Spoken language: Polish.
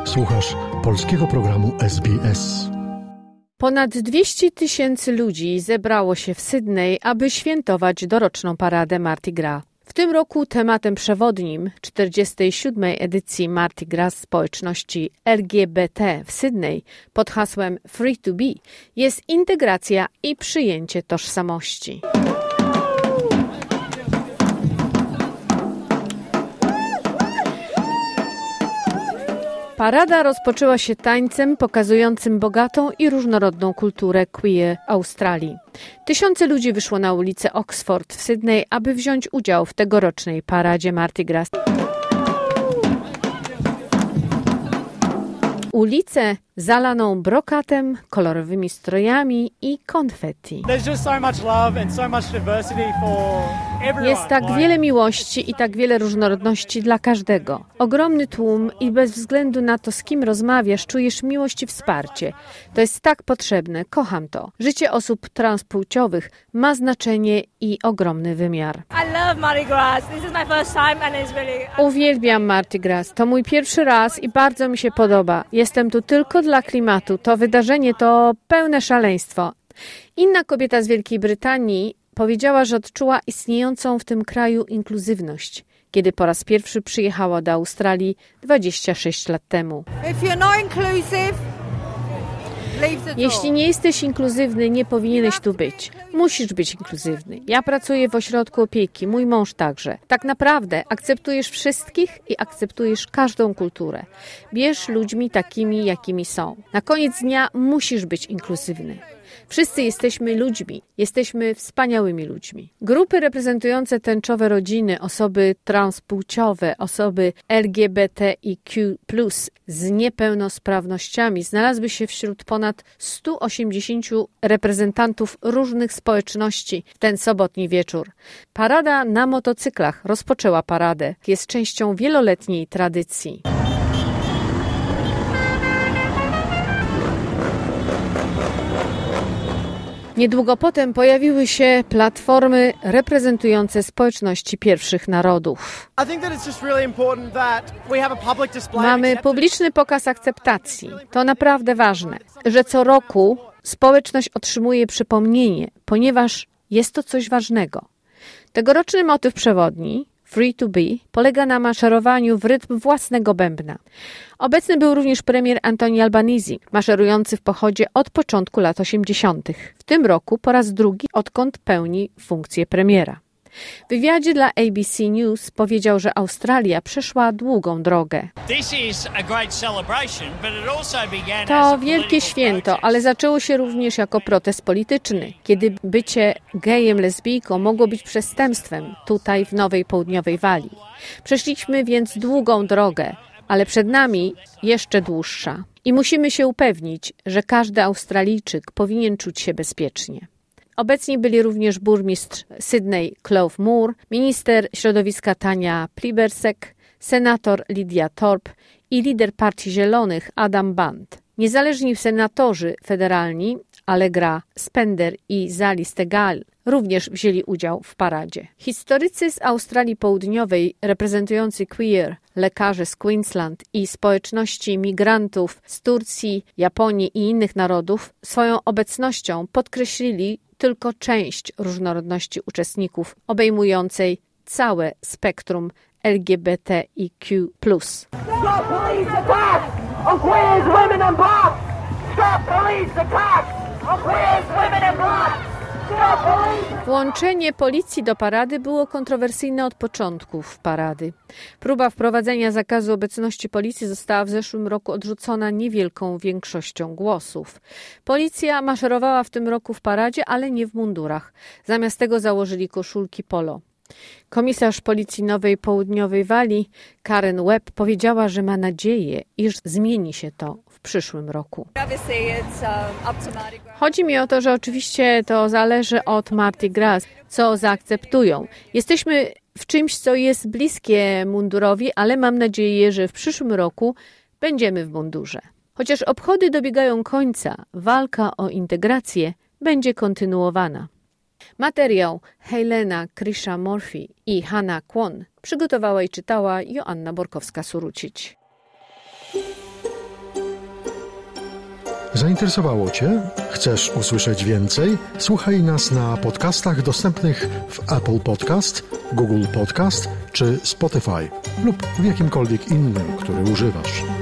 Słuchasz polskiego programu SBS. Ponad 200 000 ludzi zebrało się w Sydney, aby świętować doroczną paradę Mardi Gras. W tym roku tematem przewodnim 47. edycji Mardi Gras społeczności LGBT w Sydney pod hasłem Free to Be jest integracja i przyjęcie tożsamości. Parada rozpoczęła się tańcem pokazującym bogatą i różnorodną kulturę queer Australii. Tysiące ludzi wyszło na ulicę Oxford w Sydney, aby wziąć udział w tegorocznej paradzie Mardi Gras. Ulicę zalaną brokatem, kolorowymi strojami i konfetti. Jest tak wiele miłości i tak wiele różnorodności dla każdego. Ogromny tłum i bez względu na to, z kim rozmawiasz, czujesz miłość i wsparcie. To jest tak potrzebne, kocham to. Życie osób transpłciowych ma znaczenie i ogromny wymiar. Uwielbiam Mardi Gras. To mój pierwszy raz i bardzo mi się podoba. Jestem tu tylko dla klimatu. To wydarzenie to pełne szaleństwo. Inna kobieta z Wielkiej Brytanii powiedziała, że odczuła istniejącą w tym kraju inkluzywność, kiedy po raz pierwszy przyjechała do Australii 26 lat temu. Jeśli nie jesteś inkluzywny, nie powinieneś tu być. Musisz być inkluzywny. Ja pracuję w ośrodku opieki, mój mąż także. Tak naprawdę akceptujesz wszystkich i akceptujesz każdą kulturę. Bierz ludźmi takimi, jakimi są. Na koniec dnia musisz być inkluzywny. Wszyscy jesteśmy ludźmi, jesteśmy wspaniałymi ludźmi. Grupy reprezentujące tęczowe rodziny, osoby transpłciowe, osoby LGBTIQ+, z niepełnosprawnościami znalazły się wśród ponad 180 reprezentantów różnych społeczności w ten sobotni wieczór. Parada na motocyklach rozpoczęła paradę. Jest częścią wieloletniej tradycji. Niedługo potem pojawiły się platformy reprezentujące społeczności pierwszych narodów. Mamy publiczny pokaz akceptacji. To naprawdę ważne, że co roku społeczność otrzymuje przypomnienie, ponieważ jest to coś ważnego. Tegoroczny motyw przewodni Free to Be polega na maszerowaniu w rytm własnego bębna. Obecny był również premier Anthony Albanese, maszerujący w pochodzie od początku lat 80. W tym roku po raz drugi, odkąd pełni funkcję premiera. W wywiadzie dla ABC News powiedział, że Australia przeszła długą drogę. To wielkie święto, ale zaczęło się również jako protest polityczny, kiedy bycie gejem, lesbijką mogło być przestępstwem tutaj w Nowej Południowej Walii. Przeszliśmy więc długą drogę, ale przed nami jeszcze dłuższa. I musimy się upewnić, że każdy Australijczyk powinien czuć się bezpiecznie. Obecni byli również burmistrz Sydney Clove Moore, minister środowiska Tania Plibersek, senator Lydia Thorpe i lider Partii Zielonych Adam Band. Niezależni senatorzy federalni Allegra Spender i Zali Steggall również wzięli udział w paradzie. Historycy z Australii Południowej reprezentujący queer, lekarze z Queensland i społeczności migrantów z Turcji, Japonii i innych narodów swoją obecnością podkreślili tylko część różnorodności uczestników, obejmującej całe spektrum LGBTIQ+. Włączenie policji do parady było kontrowersyjne od początków parady. Próba wprowadzenia zakazu obecności policji została w zeszłym roku odrzucona niewielką większością głosów. Policja maszerowała w tym roku w paradzie, ale nie w mundurach. Zamiast tego założyli koszulki polo. Komisarz Policji Nowej Południowej Walii Karen Webb powiedziała, że ma nadzieję, iż zmieni się to w przyszłym roku. Chodzi mi o to, że oczywiście to zależy od Mardi Gras, co zaakceptują. Jesteśmy w czymś, co jest bliskie mundurowi, ale mam nadzieję, że w przyszłym roku będziemy w mundurze. Chociaż obchody dobiegają końca, walka o integrację będzie kontynuowana. Materiał Helena Krisha-Murphy i Hannah Kwon przygotowała i czytała Joanna Borkowska-Surucić. Zainteresowało Cię? Chcesz usłyszeć więcej? Słuchaj nas na podcastach dostępnych w Apple Podcast, Google Podcast czy Spotify lub w jakimkolwiek innym, który używasz.